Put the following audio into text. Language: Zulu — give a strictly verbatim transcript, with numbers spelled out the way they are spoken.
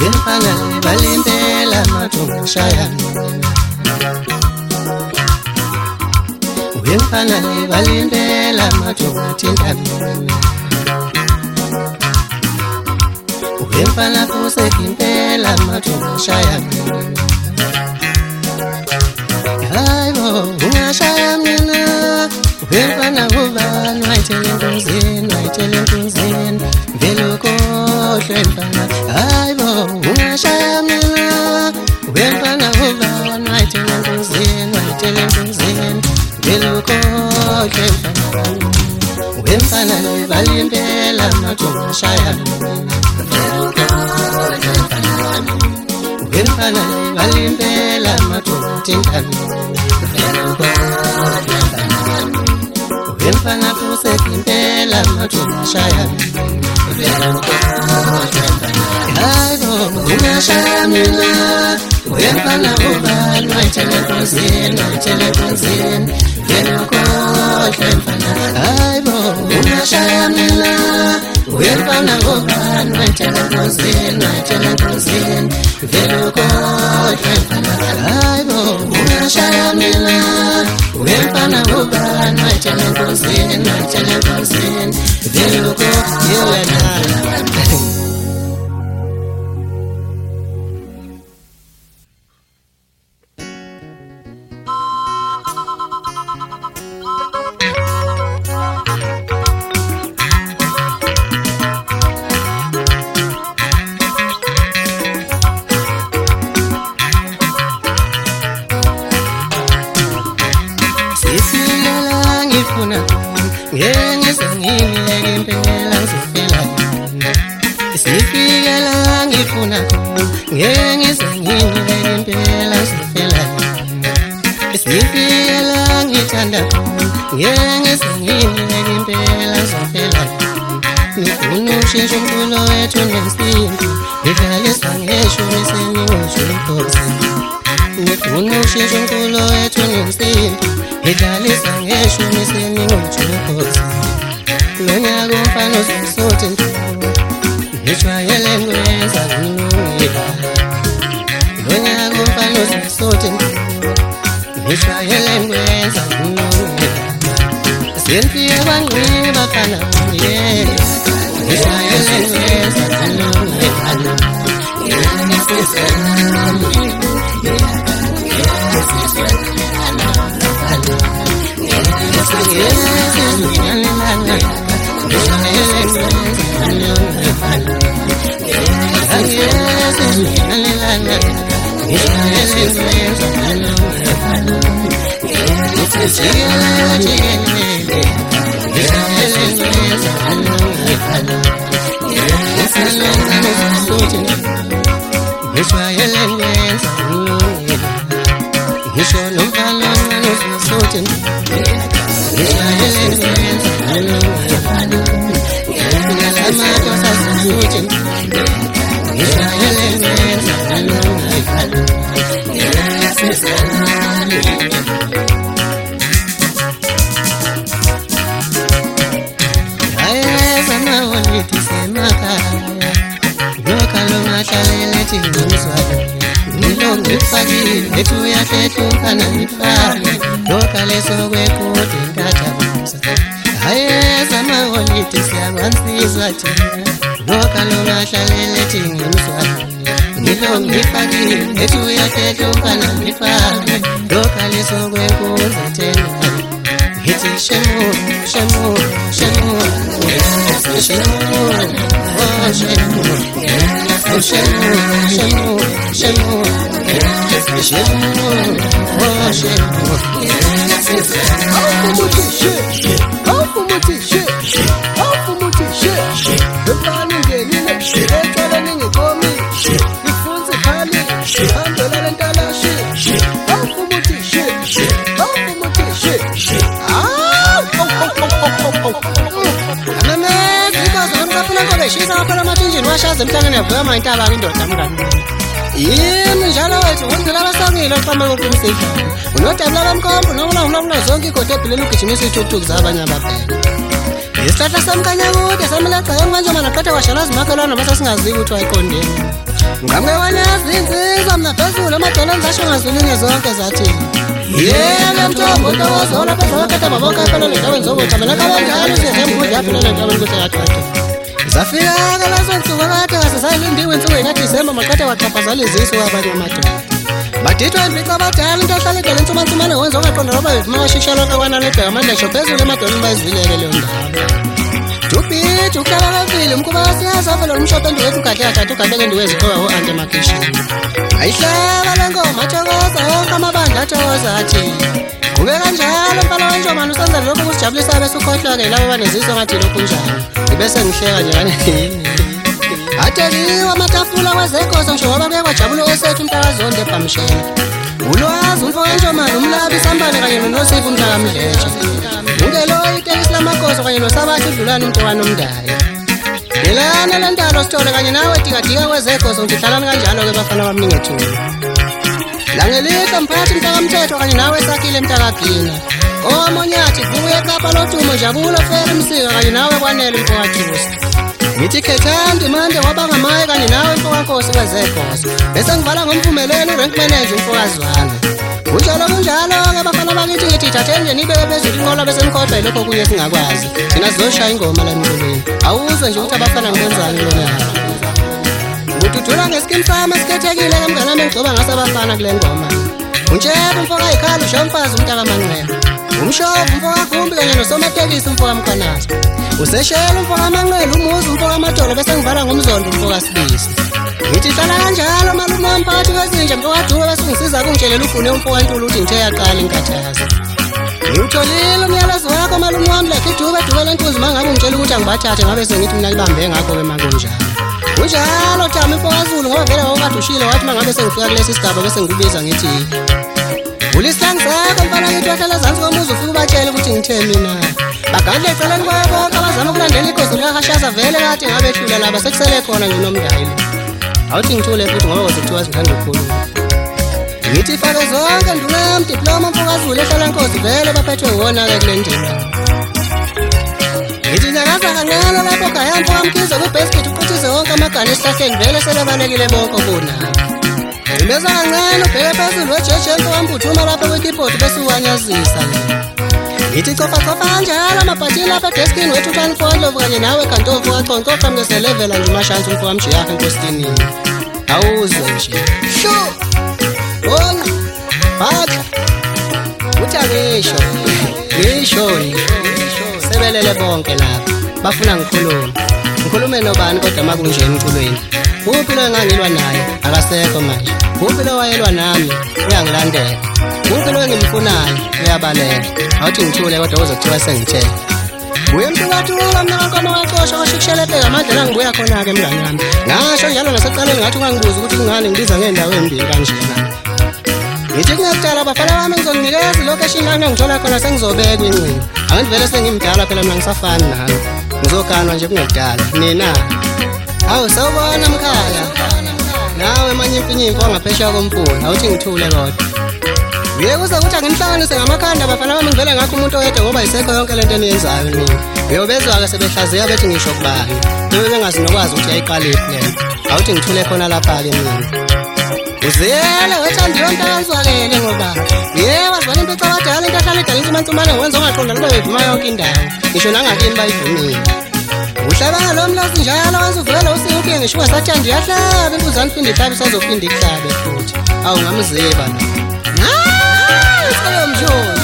Uyemfana balimpela mathunga shayana Uyemfana balimpela mathunga thintana Uyemfana kusekimpela mathunga shayana Hayibo ungashaya mina Uyemfana ngubani wayithele enkunzini wayithele enkunzini vele ukhohlwe mfana Hayibo ungashaya mina Uyemfana ngubani wayithele enkunzini wayithele enkunzini vele ukhohlwe mfana Uyemfana balimpela mathunga shayana Uyemfana balimpela mathunga thintana Uyemfana kusekimpela mathunga shayana Hayibo ungashaya mina Uyemfana ubani wayithele enkunzini wayithele enkunzini vele ukhohlwe mfana Hayibo ungashaya mina Uyemfana ubani wayithele enkunzini wayithele enkunzini vele ukhohlwe mfana Hayibo ungashaya mina Uyemfana ubani wayithele enkunzini wayithele enkunzini vele ukhohlwe wena Ngiyengise ngimiyeke impela ngizofela Sifikela ngifuna khona ngiyengise ngimiyeke impela ngizofela Sifikela ngithanda khona ngiyengise ngimiyeke impela ngizofela Ngifuna ushintsho umculo wethu nesintu ngidlalisa ngeshumi seningotsho imkhosi Ngifuna ushintsho umculo wethu nesintu ngidlalisa ngeshumi seningotsho imkhosi Lonyaka umfana uzosuthi ntoni ngijwayele ngwenza ngilungile Lonyaka umfana uzosuthi ntoni ngijwayele ngwenza ngilungile Siyemfike bangqini bafana ngiyele ngijwayele ngwenza ngilungile Etu ya tetu kana nifanye Loka leso kwekuti ngatabuza Haye sama oliti siyawansizwa tina Loka lona shalele tingi mswani Nilo ngifanye Etu ya tetu kana nifanye Loka leso kwekuti tena Hiti shemu, shemu, shemu Shemu, oh shemu Oh shemu, shemu, shemu Shemu, oh shemu Alfumuti shit, alfumuti shit, alfumuti shit Bepani ngenine, etwala ningekomi Ifunzi khali, handela lentala shit Alfumuti shit, alfumuti shit Ah, oh, oh, oh, oh, oh Amamezi, ikazi abantu kaphela nkolo ishisa kaphela amathunjini washaza emhlangeni yavuyama intabaka indoda mngani Yimi njalo wethu ngondela abasangile oqama ngokuqinisekisa Unodabula bamkhombo noma noma zonke igodo ebhileni ugijimisa ithukuthuku zabanye ababheka isihlahla samkanya kude samelaxa manje mana qatha washala zimakhelwana bese singazi ukuthi wayiqondeni ngamke wanyazi insizwa mina phezulu amadolo ngisho ngazulinye zonke zathi yena mthombo ntokozola phezulu kade babonke phela le ndawo ngizokuthi mina kanjalo sizembuzi yaphela le ndawo ukuthi yaqhatha zafika kalazo nsuku kade wasesayilindiwe insuku ya December maqatha waqhaphazela izisu abanye amadoda badithwa imbica abadala into ahlale ngale nsumansumane wenza ongaqonda loba bevuma washisha lonke kwanalebheka amandla phezulu emadolweni bayizilele leyo ndawo Tupit uklala kavile mkuba siyaza vele umshophe ndiwethu kahle kahle ugadeke ndiwezikhowa o-ante makishini ayihlaba le ngoma thokoza wonke amabandla athokoza athi kube kanjalo mpala wenjomane usenza lokhu kusijabulisa bese ukhohlwa-ke labo baneziso ngathi lokhu njani ngibese ngihleka nje kane atheliwe amatafula kwezekhoso ngisho ngoba kuye kwajabula osethu umntakazonde ebhamshela ulwazi umfo kanjomane umlabi isambane kanye nonosifu umntakamdletshe ungeloyi itekisi lamakhoso kanye nosabathi udlulane umntwana omdala yelana le ntalo sithole kanye nawe dikadika kwezekhoso ngithi hlalani kanjalo-ke bafana bamningethula langelihla mphathi mntakamthetho kanye nawe esakhile mntakagina omonyathi vuye ekapa lodumo jabulo fere msika kanye nawe kwanele mfowathusi ngithi khethandi mande wabangamaye kanye nawe mfowakhosi kwezekhoso bese ngivala ngomvumelelo urank manager umfowazwana kunjalo kunjalo-ke bafana bakithi ngithi thatheni nje nibe bezulu inqola bese nikhohlwa yilokho okunye singakwazi thina sizoshaya ingoma la emculweni awuzwe nje ukuthi abafana ngibenzani lonyaka ngududula ngeskim sami esikhethekile-ke mnganami engigcoba ngase abafana kule ngoma untsheba umfoka ayikhali ushiya umfazi umntakamanqela umshovu umfoka gumbi kanye nosomatekisi umfoka mkhwanazi useshela umfoka amanqela umuzi umfoka amadolo bese ngivala ngomzondo umfoka sibisi ngithi hlala kanjalo malume wamphakathi kwezinja mfoka duwe bese ungisiza kungitshelela ufune umfoka ntulu ukuthi ngithe yaqala inkathazi ngiwutholile umyalezo wakho malume wami lekhe idube dube le nkunzi uma ngabe ungitshela ukuthi angibathathe ngabe sengithi mina libambe ngakho-ke makunjalo kunjalo Thami mfowazulu ngoba vele wawukade ushilo wathi uma ngabe sengifika kulesi sigaba bese ngikubiza ngithi ulisihlangu sakho mfana ngithi wahlala zansi komuzi ufike ubatshele ukuthi ngithe mina bagandle eceleni kwayo bonke abazama ukulandela ikhosi likahashaza vele kade ngabe ehlula laba sekusele khona nje nomndayilo awuthi ngithule futhi ngoba kwazekuthiwa singithanda ukukhuluma ngithi fake zonke ndunam diploma mfokazulu ehlala nkosi vele baphethwe ngona-ke kule ndima ngithi nyakaza kancane lapho gaya mfokamkhize kwibheskit uquthize wonke amagane esihlahleni vele selebalekile bonke okunabo ngibeza kancane ubheke phezulu wejeje mfokambhuthuma lapho kwikeyboard bese uwanyazisa ngithi cofacofa kanjalo amabhathini lapha edeskini wethu utanifondlovu kanye nawe kantofu kaconco qamkeselevela nje umashansi umfokamjiyaha enkostinini awuzwe nje sho bona bhaka uthi angisho ngisho sebelele bonke lapha bafuna ngikhulume ngikhulume nobani kodwa makunje emculweni uphi lo engangilwa naye akasekho manje uphi lo wayelwa nami uyangilandela uphi lo engimfunayo uyabaleka awuthi ngithule kodwa uzothiwa sengithe uye mntukathuka mna kankomo kaqosha kwashikushelepheka amandla la ngibuya khona-ke mngani wami ngasho njalo nasekuqaleni ngathi ungangibuza ukuthi kungani ngibiza ngey'ndawo embili kanjena ngithi kungekudala abafana bami ngizonginikeza ilocation lana ngithola khona sengizobekwa incingo angithi vele sengimdala phela mina ngisafani nawe ngizoganwa nje kungekudala nina hawu sawubona mkhaya nawe manye impinyimpo wangaphesheya komfula awuthi ngithule kodwa uye kuze ukuthi angimhlanganise ngamakhanda abafana bami ngivele ngakho umuntu oyedwa ngoba yisekho yonke lento eniyenzayo nina uyobezwa-ke sebehlaziya bethi ngisho kubani bebe bengazi nokwazi ukuthi yayiqaliphi lento awuthi ngithule khona lapha-ke mina uziyele wethandiwe mntakanzwakele ngoba yebo azibona impethu abadala into ahlala edala insumansumane ngiwenza ongaqonda loba bevuma yonke indawo ngisho nangakini bayivumile uhlabanga lo mlazi njalo wenza uvele usinga ubuye ngisho ungasathandi uyahlaba imbuzane iphinde ihlabe isazophinde ihlabe futhi awu ngamziba lo hayi seyomjozi